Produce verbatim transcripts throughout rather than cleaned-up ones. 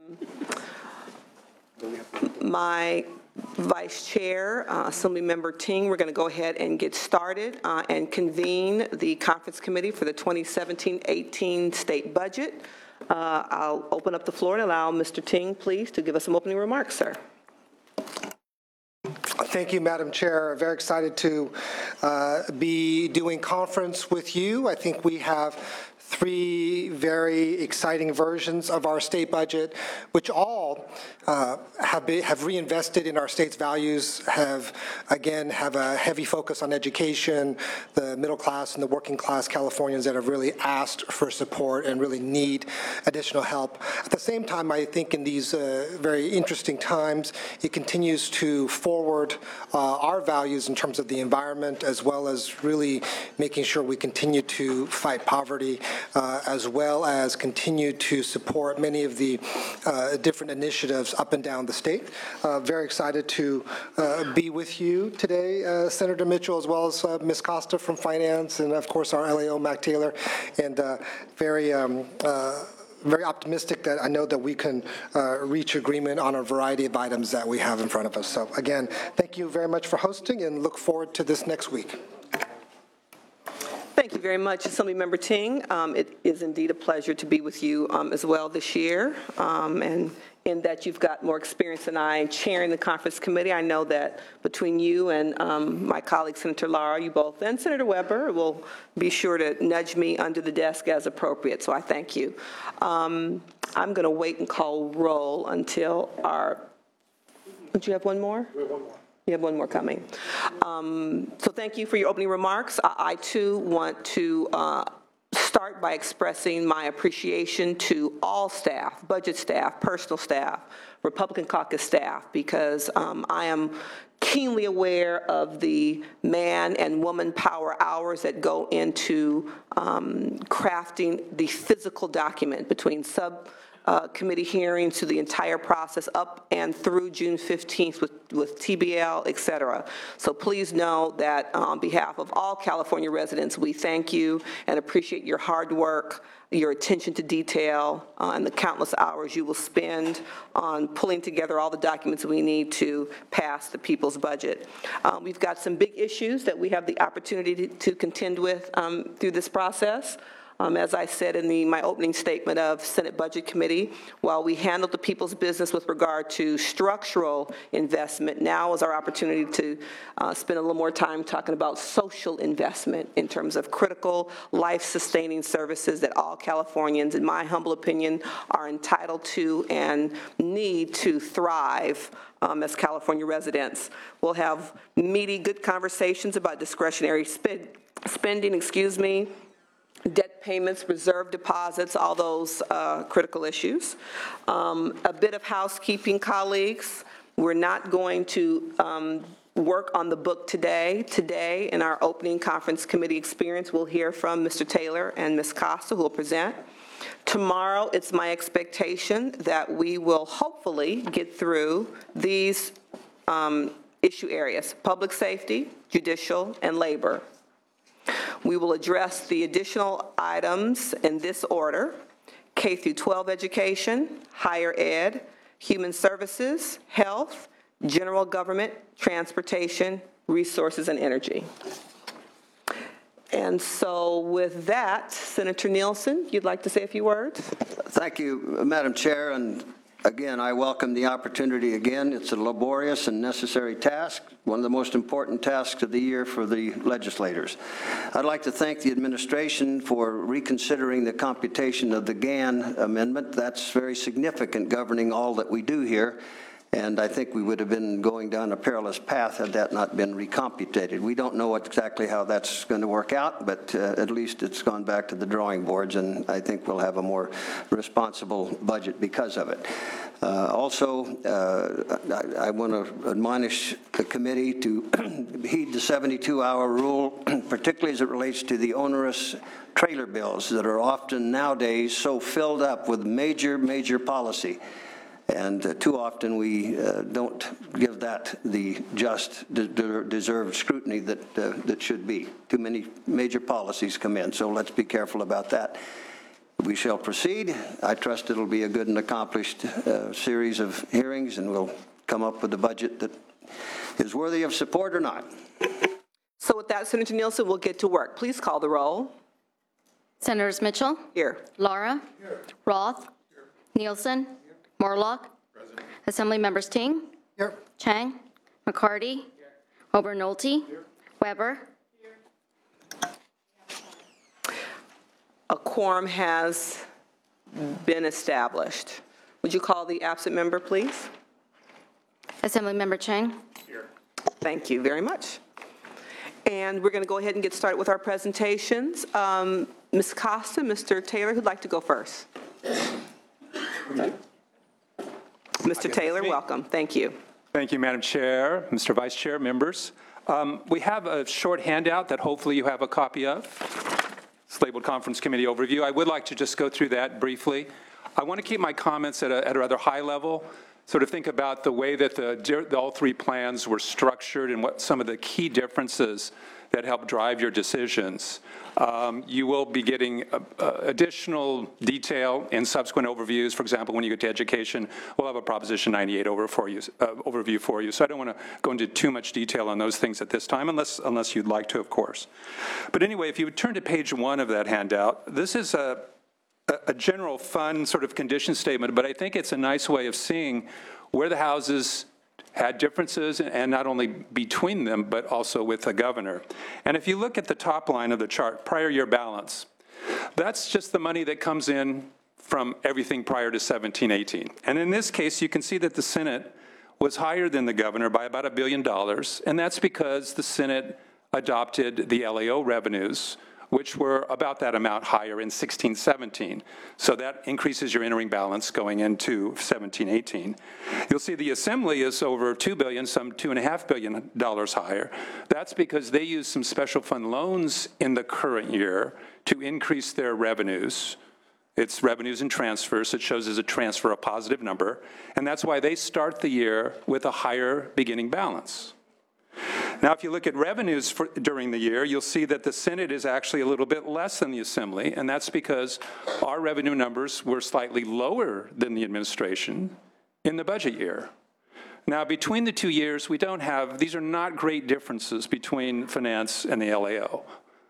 My Vice Chair, uh, Assemblymember Ting, we're going to go ahead and get started uh, and convene the Conference Committee for the twenty seventeen eighteen state budget. Uh, I'll open up the floor and allow Mister Ting, please, to give us some opening remarks, sir. Thank you, Madam Chair. Very excited to uh, be doing conference with you. I think we have three very exciting versions of our state budget, which all uh, have, been, have reinvested in our state's values, have, again, have a heavy focus on education, the middle class and the working class Californians that have really asked for support and really need additional help. At the same time, I think in these uh, very interesting times, it continues to forward uh, our values in terms of the environment, as well as really making sure we continue to fight poverty, Uh, as well as continue to support many of the uh, different initiatives up and down the state. Uh, very excited to uh, be with you today, uh, Senator Mitchell, as well as uh, Miz Costa from Finance, and of course our L A O, Mac Taylor, and uh, very um, uh, very optimistic that I know that we can uh, reach agreement on a variety of items that we have in front of us. So again, thank you very much for hosting, and look forward to this next week. Thank you very much, Assemblymember Ting. Um, it is indeed a pleasure to be with you um, as well this year, um, and in that you've got more experience than I in chairing the conference committee. I know that between you and um, my colleague, Senator Lara, you both, and Senator Weber, will be sure to nudge me under the desk as appropriate, so I thank you. Um, I'm going to wait and call roll until our, don't you have one more? We have one more. You have one more coming. Um, so thank you for your opening remarks. I, I too want to uh, start by expressing my appreciation to all staff, budget staff, personal staff, Republican caucus staff, because um, I am keenly aware of the man and woman power hours that go into um, crafting the physical document between sub Uh, committee hearings to the entire process up and through June fifteenth with, with T B L, et cetera. So please know that uh, on behalf of all California residents, we thank you and appreciate your hard work, your attention to detail, uh, and the countless hours you will spend on pulling together all the documents we need to pass the people's budget. Um, we've got some big issues that we have the opportunity to, to contend with um, through this process. Um, as I said in the, my opening statement of Senate Budget Committee, while we handled the people's business with regard to structural investment, now is our opportunity to uh, spend a little more time talking about social investment in terms of critical, life-sustaining services that all Californians, in my humble opinion, are entitled to and need to thrive um, as California residents. We'll have meaty, good conversations about discretionary spend, spending, excuse me, debt payments, reserve deposits, all those uh, critical issues. Um, a bit of housekeeping, colleagues. We're not going to um, work on the book today. Today, in our opening conference committee experience, we'll hear from Mister Taylor and Miz Costa, who will present. Tomorrow, it's my expectation that we will hopefully get through these um, issue areas: public safety, judicial, and labor. We will address the additional items in this order: K through twelve education, higher ed, human services, health, general government, transportation, resources, and energy. And so with that, Senator Nielsen, you'd like to say a few words? Thank you, Madam Chair. And again, I welcome the opportunity again. It's a laborious and necessary task, one of the most important tasks of the year for the legislators. I'd like to thank the administration for reconsidering the computation of the Gann amendment. That's very significant, governing all that we do here. And I think we would have been going down a perilous path had that not been recomputed. We don't know exactly how that's going to work out, but uh, at least it's gone back to the drawing boards, and I think we'll have a more responsible budget because of it. Uh, also, uh, I, I want to admonish the committee to heed the seventy-two hour rule, particularly as it relates to the onerous trailer bills that are often nowadays so filled up with major, major policy. And uh, too often we uh, don't give that the just de de deserved scrutiny that, uh, that should be. Too many major policies come in, so let's be careful about that. we shall proceed. I trust it'll be a good and accomplished uh, series of hearings, and we'll come up with a budget that is worthy of support or not. So with that, Senator Nielsen, we'll get to work. Please call the roll. Senators Mitchell, Here. Laura, Roth, Nielsen, Morlock, Assembly Members Ting, Here. Chang, McCarty, Ober-Nolte, Weber. A quorum has been established. Would you call the absent member, please? Assembly Member Chang. Thank you very much. And we're going to go ahead and get started with our presentations. Um, Miz Costa, Mister Taylor, who'd like to go first? Mister Taylor, welcome. Thank you. Thank you, Madam Chair, Mister Vice Chair, members. Um, we have a short handout that hopefully you have a copy of. It's labeled Conference Committee Overview. I would like to just go through that briefly. I want to keep my comments at a, at a rather high level, sort of think about the way that the, the all three plans were structured and what some of the key differences that help drive your decisions. Um, you will be getting uh, uh, additional detail in subsequent overviews. For example, when you get to education, we'll have a Proposition ninety-eight over for you, uh, overview for you. So I don't want to go into too much detail on those things at this time, unless, unless you'd like to, of course. But anyway, if you would turn to page one of that handout, this is a, a general fund sort of condition statement, but I think it's a nice way of seeing where the houses had differences, and not only between them, but also with the governor. And if you look at the top line of the chart, prior year balance, that's just the money that comes in from everything prior to seventeen eighteen. And in this case, you can see that the Senate was higher than the governor by about a billion dollars, and that's because the Senate adopted the L A O revenues, which were about that amount higher in sixteen seventeen. So that increases your entering balance going into seventeen eighteen. You'll see the Assembly is over two billion dollars, some two point five billion dollars higher. That's because they used some special fund loans in the current year to increase their revenues. It's revenues and transfers. It shows as a transfer a positive number. And that's why they start the year with a higher beginning balance. Now, if you look at revenues for, during the year, you'll see that the Senate is actually a little bit less than the Assembly, and that's because our revenue numbers were slightly lower than the administration in the budget year. Now, between the two years, we don't have, these are not great differences between finance and the L A O.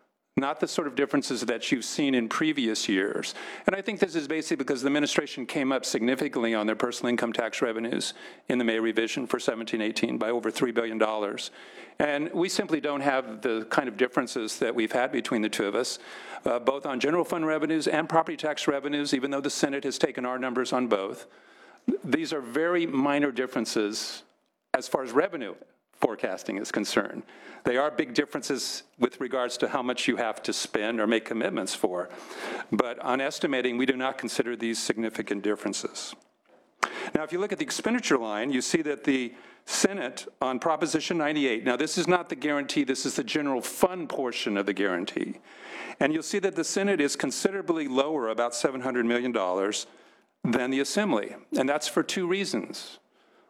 Not the sort of differences that you've seen in previous years. And I think this is basically because the administration came up significantly on their personal income tax revenues in the May revision for seventeen eighteen by over three billion dollars. And we simply don't have the kind of differences that we've had between the two of us, uh, both on general fund revenues and property tax revenues, even though the Senate has taken our numbers on both. These are very minor differences as far as revenue forecasting is concerned. They are big differences with regards to how much you have to spend or make commitments for. But on estimating, we do not consider these significant differences. Now, if you look at the expenditure line, you see that the Senate on Proposition ninety-eight, now this is not the guarantee, this is the general fund portion of the guarantee. And you'll see that the Senate is considerably lower, about seven hundred million dollars, than the Assembly. And that's for two reasons.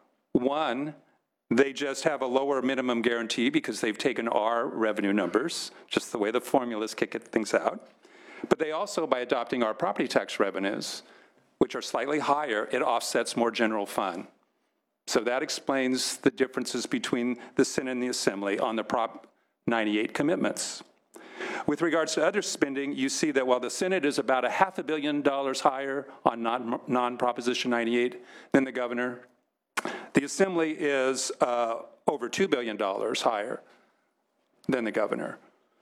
One, they just have a lower minimum guarantee because they've taken our revenue numbers, just the way the formulas kick things out. But they also, by adopting our property tax revenues, which are slightly higher, it offsets more general fund. So that explains the differences between the Senate and the Assembly on the Prop ninety-eight commitments. With regards to other spending, you see that while the Senate is about a half a billion dollars higher on non, non-Proposition ninety-eight than the governor, the Assembly is uh, over two billion dollars higher than the governor.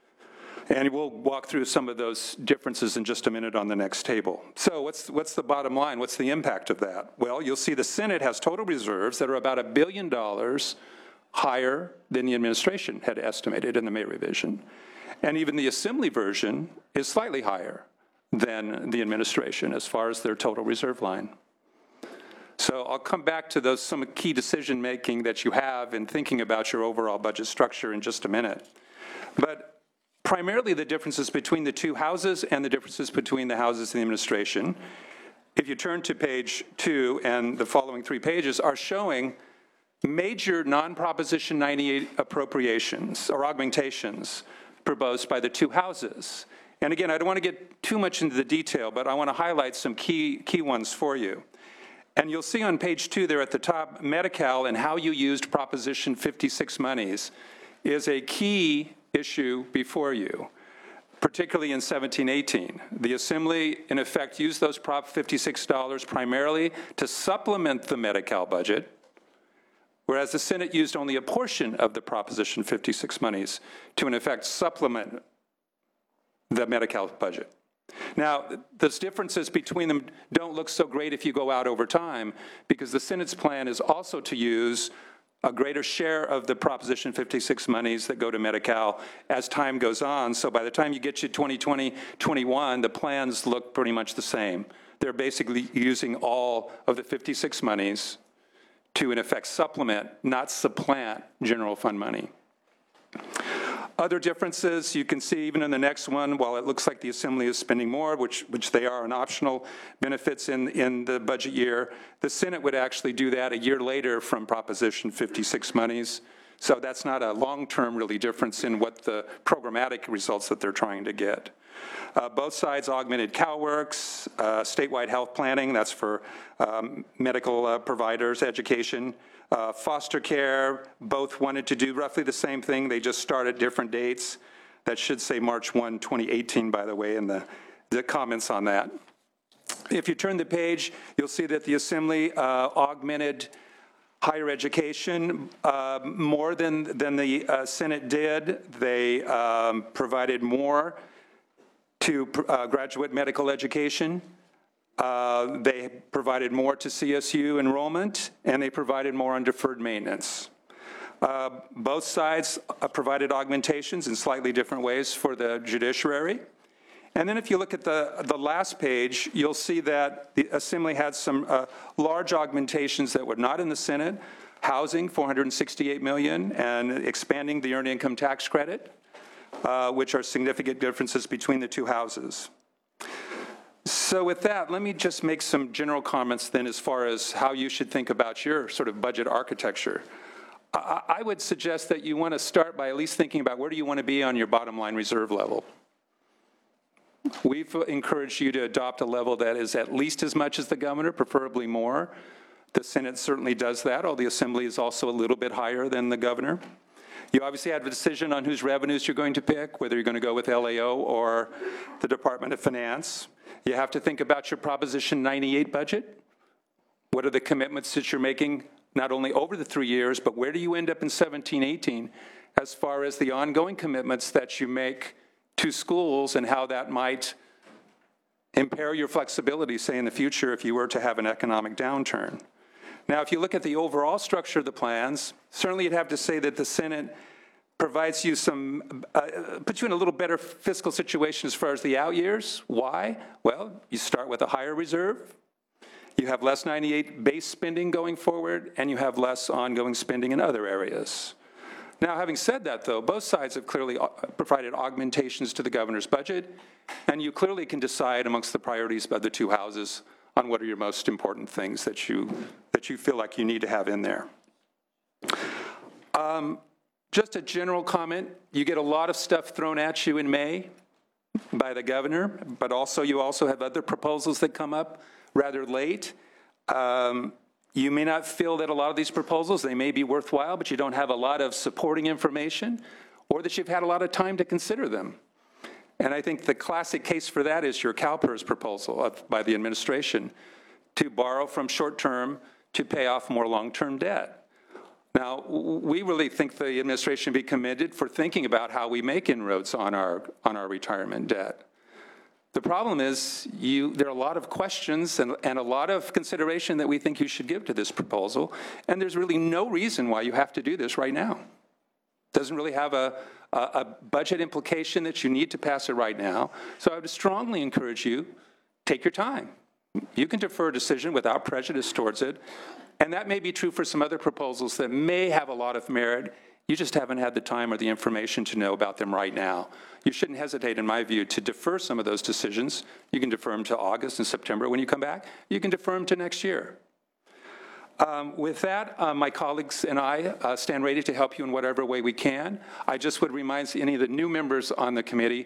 And we'll walk through some of those differences in just a minute on the next table. So what's, what's the bottom line? What's the impact of that? Well, you'll see the Senate has total reserves that are about a billion dollars higher than the administration had estimated in the May revision. And even the Assembly version is slightly higher than the administration as far as their total reserve line. So I'll come back to those some key decision-making that you have in thinking about your overall budget structure in just a minute. But primarily the differences between the two houses and the differences between the houses and the administration, if you turn to page two and the following three pages, are showing major non-Proposition ninety-eight appropriations or augmentations proposed by the two houses. And again, I don't want to get too much into the detail, but I want to highlight some key, key ones for you. And you'll see on page two there at the top, Medi-Cal and how you used Proposition fifty-six monies is a key issue before you, particularly in seventeen eighteen. The Assembly, in effect, used those Prop fifty-six dollars primarily to supplement the Medi-Cal budget, whereas the Senate used only a portion of the Proposition fifty-six monies to, in effect, supplement the Medi-Cal budget. Now, those differences between them don't look so great if you go out over time, because the Senate's plan is also to use a greater share of the Proposition fifty-six monies that go to Medi-Cal as time goes on. So by the time you get to twenty twenty, twenty-one, the plans look pretty much the same. They're basically using all of the fifty-six monies to, in effect, supplement, not supplant, general fund money. Other differences, you can see even in the next one, while it looks like the Assembly is spending more, which, which they are on optional benefits in, in the budget year, the Senate would actually do that a year later from Proposition fifty-six monies. So that's not a long-term really difference in what the programmatic results that they're trying to get. Uh, both sides augmented CalWORKs, uh, statewide health planning, that's for um, medical uh, providers, education. Uh, foster care, both wanted to do roughly the same thing. They just start at different dates. That should say March first, twenty eighteen, by the way, in the, the comments on that. If you turn the page, you'll see that the Assembly uh, augmented higher education uh, more than, than the uh, Senate did. They um, provided more to uh, graduate medical education. Uh, they provided more to C S U enrollment, and they provided more on deferred maintenance. Uh, both sides uh, provided augmentations in slightly different ways for the judiciary. And then if you look at the, the last page, you'll see that the Assembly had some uh, large augmentations that were not in the Senate. Housing, four hundred sixty-eight million dollars, and expanding the earned income tax credit, uh, which are significant differences between the two houses. So with that, let me just make some general comments then as far as how you should think about your sort of budget architecture. I, I would suggest that you want to start by at least thinking about where do you want to be on your bottom line reserve level. We've encouraged you to adopt a level that is at least as much as the governor, preferably more. The Senate certainly does that, although the Assembly is also a little bit higher than the governor. You obviously have a decision on whose revenues you're going to pick, whether you're going to go with L A O or the Department of Finance. You have to think about your Proposition ninety-eight budget. What are the commitments that you're making, not only over the three years, but where do you end up in seventeen eighteen as far as the ongoing commitments that you make to schools and how that might impair your flexibility, say, in the future if you were to have an economic downturn. Now, if you look at the overall structure of the plans, certainly you'd have to say that the Senate provides you some, uh, puts you in a little better fiscal situation as far as the out years. Why? Well, you start with a higher reserve, you have less ninety-eight base spending going forward, and you have less ongoing spending in other areas. Now, having said that, though, both sides have clearly provided augmentations to the governor's budget, and you clearly can decide amongst the priorities of the two houses on what are your most important things that you, that you feel like you need to have in there. Um, just a general comment, you get a lot of stuff thrown at you in May by the governor, but also you also have other proposals that come up rather late. Um, You may not feel that a lot of these proposals, they may be worthwhile, but you don't have a lot of supporting information, or that you've had a lot of time to consider them. And I think the classic case for that is your CalPERS proposal of, by the administration to borrow from short-term to pay off more long-term debt. Now, we really think the administration be commended for thinking about how we make inroads on our, on our retirement debt. The problem is you, there are a lot of questions and, and a lot of consideration that we think you should give to this proposal, and there's really no reason why you have to do this right now. It doesn't really have a, a, a budget implication that you need to pass it right now. So I would strongly encourage you, take your time. You can defer a decision without prejudice towards it, and that may be true for some other proposals that may have a lot of merit. You just haven't had the time or the information to know about them right now. You shouldn't hesitate, in my view, to defer some of those decisions. You can defer them to August and September when you come back. You can defer them to next year. Um, with that, uh, my colleagues and I uh, stand ready to help you in whatever way we can. I just would remind any of the new members on the committee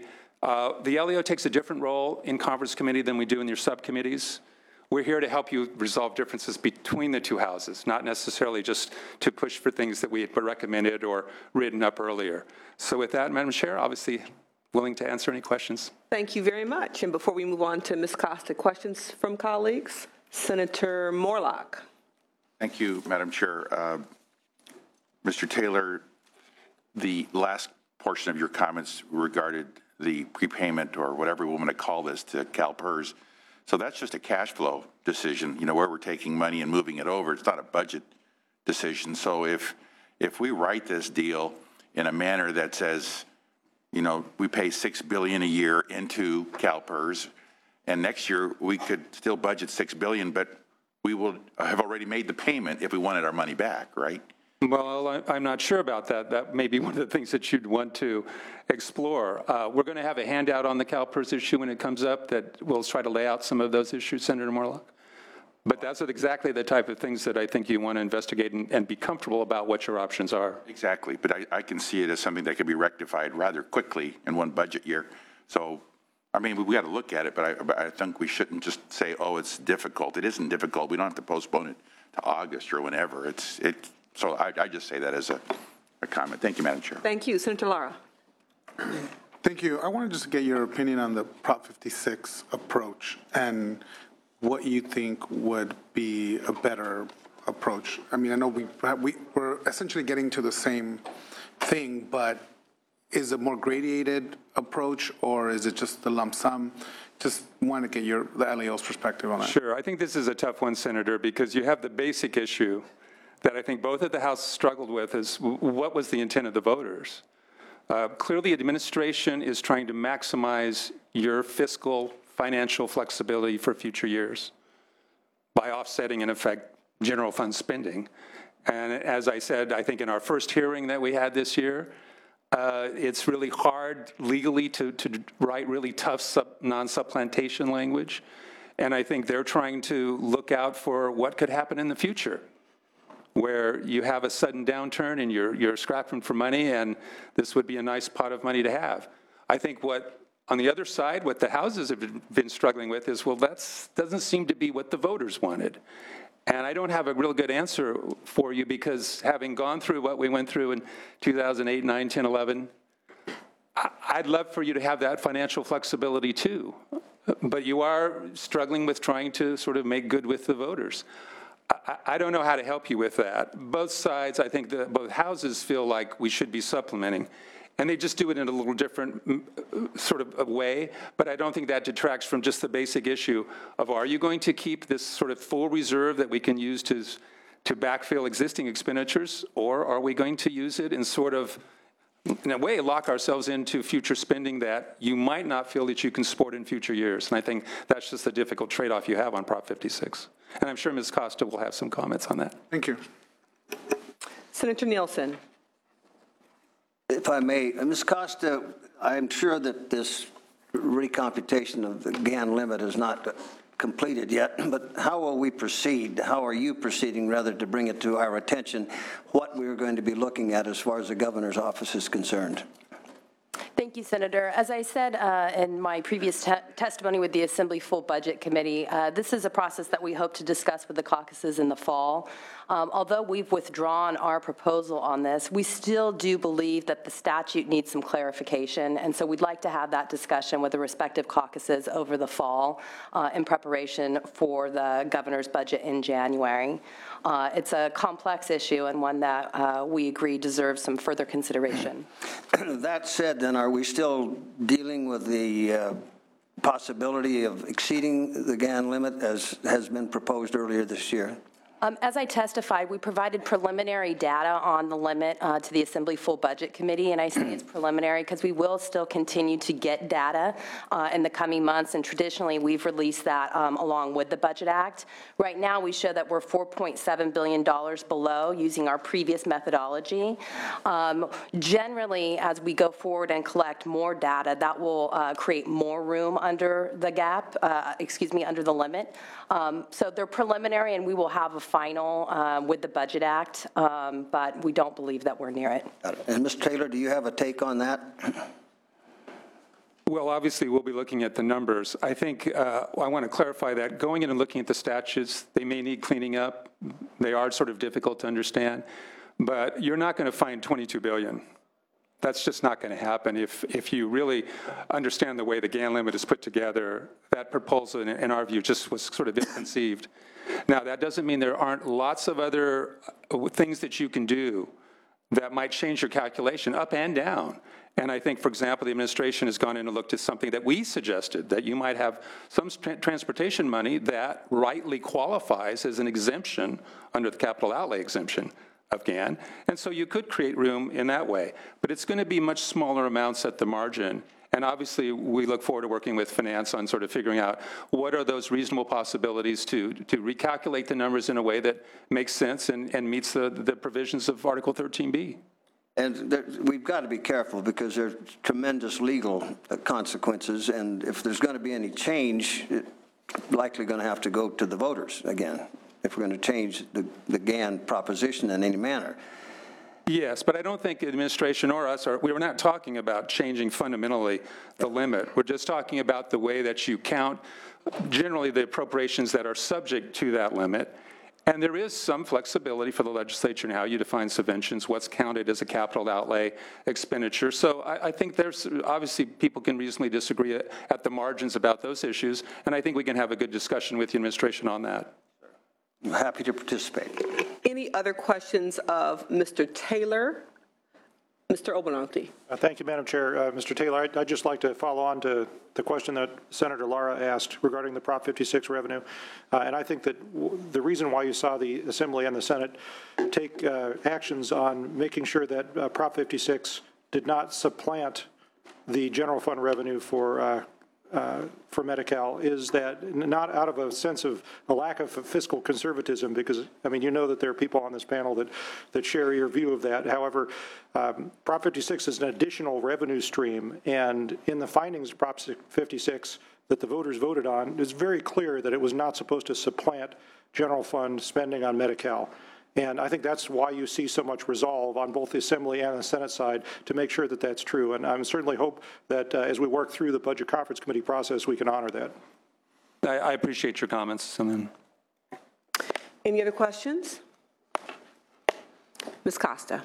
Uh, The L E O takes a different role in conference committee than we do in your subcommittees. We're here to help you resolve differences between the two houses, not necessarily just to push for things that we had recommended or written up earlier. So with that, Madam Chair, obviously willing to answer any questions. Thank you very much. And before we move on to Miz Costa, questions from colleagues? Senator Morlock. Thank you, Madam Chair. Uh, Mister Taylor, the last portion of your comments regarded the prepayment or whatever we want to call this to CalPERS. So that's just a cash flow decision, you know, where we're taking money and moving it over. It's not a budget decision. So if if we write this deal in a manner that says, you know, we pay six billion dollars a year into CalPERS, and next year we could still budget six billion dollars, but we will have already made the payment if we wanted our money back, right? Well, I- I'm not sure about that. That may be one of the things that you'd want to explore. Uh, We're going to have a handout on the CalPERS issue when it comes up that will try to lay out some of those issues, Senator Morlock. But that's exactly the type of things that I think you want to investigate and, and be comfortable about what your options are. Exactly, but I, I can see it as something that could be rectified rather quickly in one budget year. So, I mean, we, we got to look at it, but I, but I think we shouldn't just say, oh, it's difficult. It isn't difficult. We don't have to postpone it to August or whenever. It's it. So I, I just say that as a, a comment. Thank you, Madam Chair. Thank you. Senator Lara. Thank you. I wanted just to get your opinion on the Prop fifty-six approach and what you think would be a better approach. I mean, I know we, we, we're essentially getting to the same thing, but is it more gradated approach or is it just the lump sum? Just want to get your, the L E O's perspective on that. Sure. I think this is a tough one, Senator, because you have the basic issue that I think both of the Houses struggled with is what was the intent of the voters? Uh, clearly, the administration is trying to maximize your fiscal financial flexibility for future years by offsetting, in effect, general fund spending. And as I said, I think in our first hearing that we had this year, uh, it's really hard legally to, to write really tough sub, non-supplantation language. And I think they're trying to look out for what could happen in the future, where you have a sudden downturn and you're, you're scrapping for money, and this would be a nice pot of money to have. I think what, on the other side, what the houses have been struggling with is, well, that doesn't seem to be what the voters wanted. And I don't have a real good answer for you because having gone through what we went through in two thousand eight, nine, ten, eleven, I'd love for you to have that financial flexibility too. But you are struggling with trying to sort of make good with the voters. I don't know how to help you with that. Both sides, I think that both houses feel like we should be supplementing, and they just do it in a little different sort of way, but I don't think that detracts from just the basic issue of, are you going to keep this sort of full reserve that we can use to, to backfill existing expenditures, or are we going to use it and sort of, in a way, lock ourselves into future spending that you might not feel that you can support in future years? And I think that's just the difficult trade-off you have on Prop fifty-six. And I'm sure Miz Costa will have some comments on that. Thank you. Senator Nielsen. If I may, Miz Costa, I'm sure that this recomputation of the G A N limit is not completed yet, but how will we proceed? How are you proceeding, rather, to bring it to our attention what we're going to be looking at as far as the governor's office is concerned? Thank you, Senator. As I said uh, in my previous te testimony with the Assembly Full Budget Committee, uh, this is a process that we hope to discuss with the caucuses in the fall. Um, although we've withdrawn our proposal on this, we still do believe that the statute needs some clarification, and so we'd like to have that discussion with the respective caucuses over the fall uh, in preparation for the governor's budget in January. Uh, it's a complex issue and one that uh, we agree deserves some further consideration. That said, then, are we still dealing with the uh, possibility of exceeding the G A N limit as has been proposed earlier this year? Um, as I testified, we provided preliminary data on the limit uh, to the Assembly Full Budget Committee, and I say it's preliminary because we will still continue to get data uh, in the coming months, and traditionally we've released that um, along with the Budget Act. Right now we show that we're four point seven billion dollars below using our previous methodology. Um, generally, as we go forward and collect more data, that will uh, create more room under the gap, uh, excuse me, under the limit. Um, so they're preliminary, and we will have a final uh, with the Budget Act, um, but we don't believe that we're near it. And Mister Taylor, do you have a take on that? Well, obviously, we'll be looking at the numbers. I think, uh, I want to clarify that going in and looking at the statutes, they may need cleaning up. They are sort of difficult to understand, but you're not going to find twenty-two billion dollars. That's just not going to happen. If, if you really understand the way the G A N limit is put together, that proposal, in, in our view, just was sort of ill-conceived. Now, that doesn't mean there aren't lots of other things that you can do that might change your calculation up and down. And I think, for example, the administration has gone in and looked at something that we suggested, that you might have some tra- transportation money that rightly qualifies as an exemption under the capital outlay exemption of G A N. And so you could create room in that way. But it's going to be much smaller amounts at the margin. And obviously, we look forward to working with finance on sort of figuring out what are those reasonable possibilities to, to recalculate the numbers in a way that makes sense and, and meets the, the provisions of Article thirteen B. And there, we've got to be careful because there's tremendous legal consequences, and if there's going to be any change, it's likely going to have to go to the voters again, if we're going to change the, the G A N proposition in any manner. Yes, but I don't think the administration or us are, we were not talking about changing fundamentally the limit. We're just talking about the way that you count generally the appropriations that are subject to that limit. And there is some flexibility for the legislature in how you define subventions, what's counted as a capital outlay expenditure. So I, I think there's, obviously people can reasonably disagree at, at the margins about those issues, and I think we can have a good discussion with the administration on that. I'm happy to participate. Any other questions of Mister Taylor? Mister Obernolte. Uh, thank you, Madam Chair. Uh, Mister Taylor, I'd, I'd just like to follow on to the question that Senator Lara asked regarding the Prop fifty-six revenue. Uh, and I think that w the reason why you saw the Assembly and the Senate take uh, actions on making sure that uh, Prop fifty-six did not supplant the general fund revenue for uh, Uh, for Medi-Cal is that not out of a sense of a lack of fiscal conservatism, because, I mean, you know that there are people on this panel that, that share your view of that. However, um, Prop fifty-six is an additional revenue stream, and in the findings of Prop fifty-six that the voters voted on, it's very clear that it was not supposed to supplant general fund spending on Medi-Cal. And I think that's why you see so much resolve on both the Assembly and the Senate side to make sure that that's true. And I certainly hope that uh, as we work through the Budget Conference Committee process, we can honor that. I, I appreciate your comments. And then... Any other questions? Miz Costa.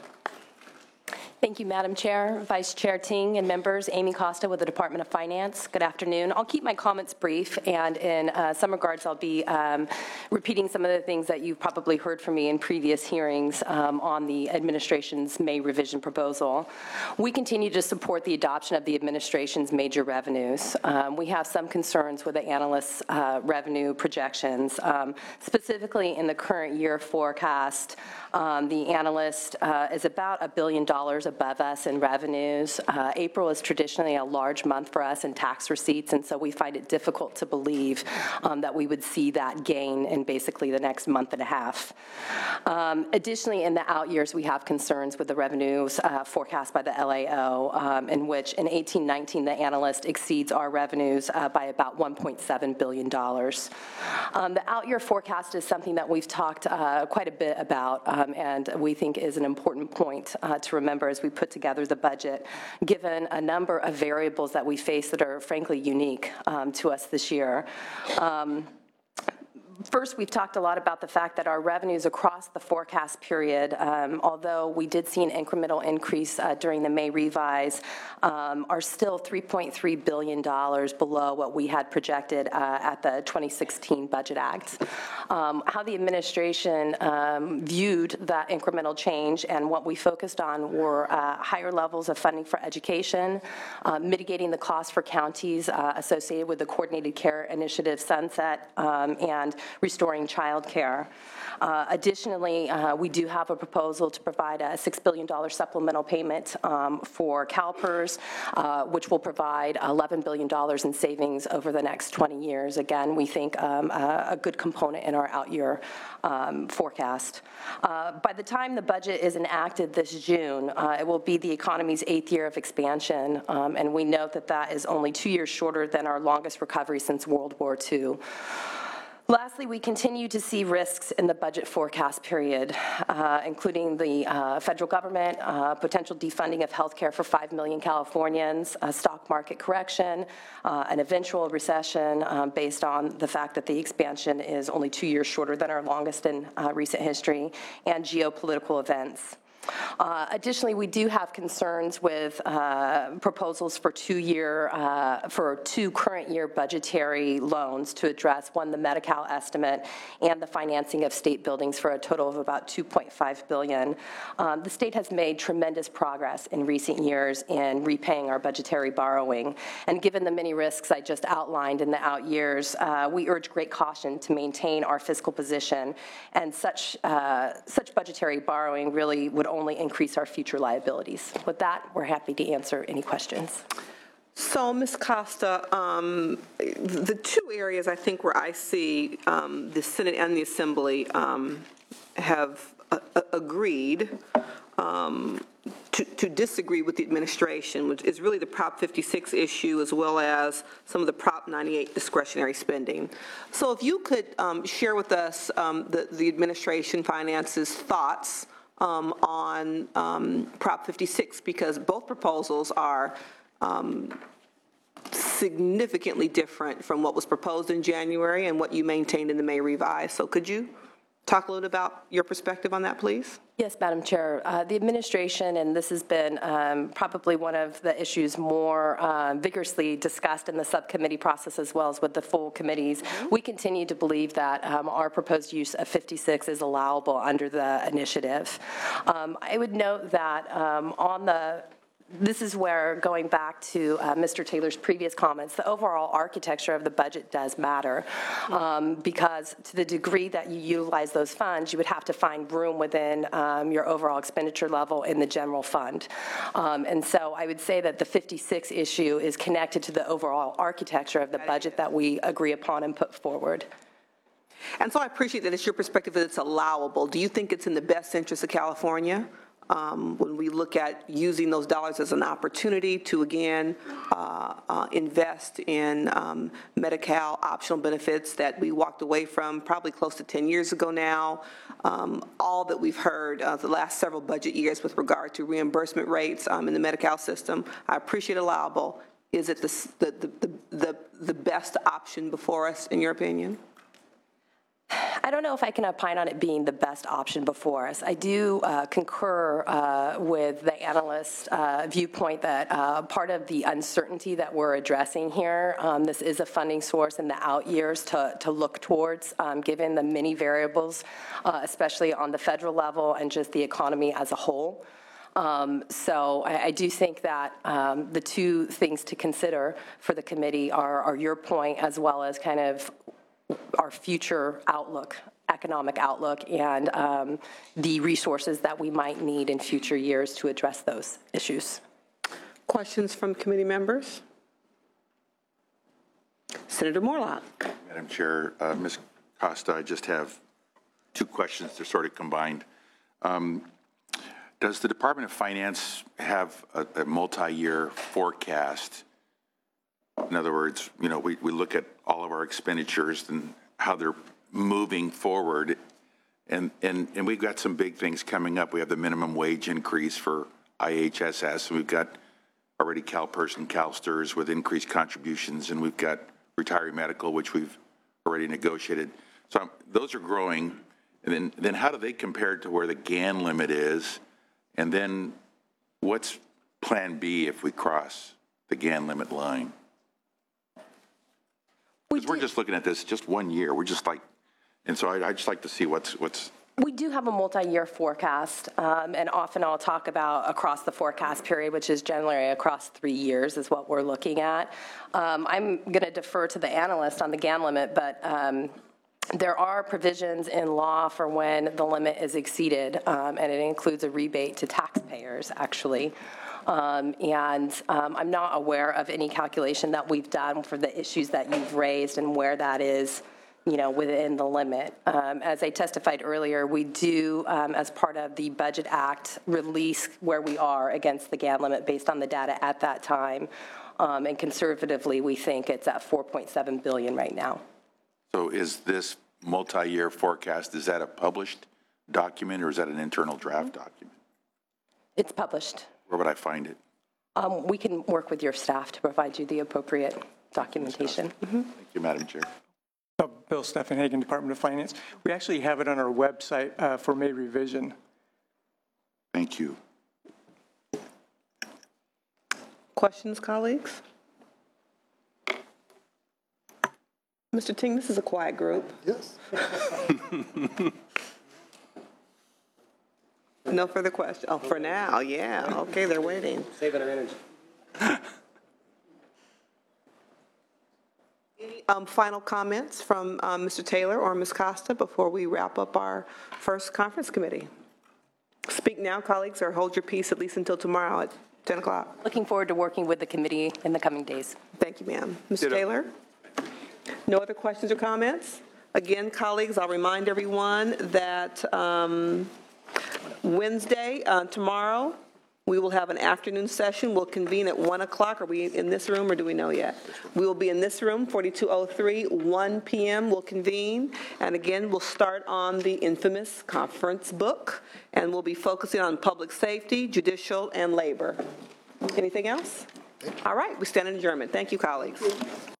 Thank you, Madam Chair, Vice Chair Ting, and members. Amy Costa with the Department of Finance. Good afternoon. I'll keep my comments brief, and in uh, some regards, I'll be um, repeating some of the things that you've probably heard from me in previous hearings um, on the administration's May revision proposal. We continue to support the adoption of the administration's major revenues. Um, we have some concerns with the analysts' uh, revenue projections, um, specifically in the current year forecast. Um, the analyst uh, is about a billion dollars above us in revenues. Uh, April is traditionally a large month for us in tax receipts, and so we find it difficult to believe um, that we would see that gain in basically the next month and a half. Um, additionally, in the out years, we have concerns with the revenues uh, forecast by the L A O, um, in which in eighteen nineteen, the analyst exceeds our revenues uh, by about one point seven billion dollars. Um, the out year forecast is something that we've talked uh, quite a bit about, um, and we think is an important point uh, to remember as we put together the budget, given a number of variables that we face that are frankly unique um, to us this year. Um, First, we've talked a lot about the fact that our revenues across the forecast period, um, although we did see an incremental increase uh, during the May revise, um, are still three point three billion dollars below what we had projected uh, at the twenty sixteen Budget Act. Um, how the administration um, viewed that incremental change and what we focused on were uh, higher levels of funding for education, uh, mitigating the cost for counties uh, associated with the Coordinated Care Initiative sunset, um, and restoring child care. Uh, additionally, uh, we do have a proposal to provide a six billion dollars supplemental payment um, for CalPERS, uh, which will provide eleven billion dollars in savings over the next twenty years. Again, we think um, a, a good component in our out-year um, forecast. Uh, by the time the budget is enacted this June, uh, it will be the economy's eighth year of expansion, um, and we note that that is only two years shorter than our longest recovery since World War Two. Lastly, we continue to see risks in the budget forecast period, uh, including the uh, federal government, uh, potential defunding of healthcare for five million Californians, a stock market correction, uh, an eventual recession um, based on the fact that the expansion is only two years shorter than our longest in uh, recent history, and geopolitical events. Uh, additionally, we do have concerns with uh, proposals for two-year, uh, for two current year budgetary loans to address, one, the Medi-Cal estimate and the financing of state buildings for a total of about two point five billion dollars. Um, the state has made tremendous progress in recent years in repaying our budgetary borrowing, and given the many risks I just outlined in the out years, uh, we urge great caution to maintain our fiscal position, and such, uh, such budgetary borrowing really would only only increase our future liabilities. With that, we're happy to answer any questions. So, Miz Costa, um, the two areas I think where I see um, the Senate and the Assembly um, have uh, agreed um, to, to disagree with the administration, which is really the Prop fifty-six issue as well as some of the Prop ninety-eight discretionary spending. So if you could um, share with us um, the, the administration finance's thoughts Um, on um, Prop fifty-six, because both proposals are um, significantly different from what was proposed in January and what you maintained in the May revise. So could you talk a little about your perspective on that, please? Yes, Madam Chair. Uh, the administration, and this has been um, probably one of the issues more uh, vigorously discussed in the subcommittee process as well as with the full committees, mm-hmm. we continue to believe that um, our proposed use of fifty-six is allowable under the initiative. Um, I would note that um, on the This is where, going back to uh, Mister Taylor's previous comments, the overall architecture of the budget does matter, um, because to the degree that you utilize those funds, you would have to find room within um, your overall expenditure level in the general fund. Um, and so I would say that the fifty-six issue is connected to the overall architecture of the budget that we agree upon and put forward. And so I appreciate that it's your perspective that it's allowable. Do you think it's in the best interest of California? Um, when we look at using those dollars as an opportunity to, again, uh, uh, invest in um, Medi-Cal optional benefits that we walked away from probably close to ten years ago now, um, all that we've heard uh, the last several budget years with regard to reimbursement rates um, in the Medi-Cal system, I appreciate allowable. Is it the, the, the, the, the best option before us, in your opinion? I don't know if I can opine on it being the best option before us. I do uh, concur uh, with the analyst's uh, viewpoint that uh, part of the uncertainty that we're addressing here, um, this is a funding source in the out years to, to look towards, um, given the many variables, uh, especially on the federal level and just the economy as a whole. Um, so I, I do think that um, the two things to consider for the committee are, are your point as well as kind of our future outlook, economic outlook, and um, the resources that we might need in future years to address those issues. Questions from committee members? Senator Morlock. Madam Chair, uh, Miz Costa, I just have two questions. They're sort of combined. Um, does the Department of Finance have a, a multi-year forecast? In other words, you know, we, we look at all of our expenditures and how they're moving forward, and, and, and we've got some big things coming up. We have the minimum wage increase for I H S S, and we've got already CalPERS and CalSTRS with increased contributions, and we've got retiree medical, which we've already negotiated. So um, those are growing, and then, then how do they compare to where the G A N limit is, and then what's plan B if we cross the G A N limit line? Because we're just looking at this just one year. We're just like, and so I, I just like to see what's what's. We do have a multi-year forecast, um, and often I'll talk about across the forecast period, which is generally across three years is what we're looking at. Um, I'm going to defer to the analyst on the G A N limit, but um, there are provisions in law for when the limit is exceeded, um, and it includes a rebate to taxpayers, actually. Um, and um, I'm not aware of any calculation that we've done for the issues that you've raised and where that is, you know, within the limit. Um, as I testified earlier, we do, um, as part of the Budget Act, release where we are against the G A N limit based on the data at that time. Um, and conservatively, we think it's at four point seven billion dollars right now. So is this multi-year forecast, is that a published document or is that an internal draft document? It's published. Where would I find it? Um, We can work with your staff to provide you the appropriate documentation. Mhm. Thank you, Madam Chair. Uh, Bill Steffenhagen, Department of Finance. We actually have it on our website uh, for May revision. Thank you. Questions, colleagues? Mister Ting, this is a quiet group. Yes. No further questions? Oh, for now, yeah, okay, they're waiting. Saving our energy. Any um, final comments from um, Mister Taylor or Miz Costa before we wrap up our first conference committee? Speak now, colleagues, or hold your peace at least until tomorrow at ten o'clock. Looking forward to working with the committee in the coming days. Thank you, ma'am. Mister Ditto. Taylor? No other questions or comments? Again, colleagues, I'll remind everyone that um, Wednesday, uh, tomorrow, we will have an afternoon session. We'll convene at one o'clock. Are we in this room, or do we know yet? We will be in this room, forty-two oh three, one p m We'll convene. And again, we'll start on the infamous conference book, and we'll be focusing on public safety, judicial, and labor. Anything else? All right, we stand in adjournment. Thank you, colleagues.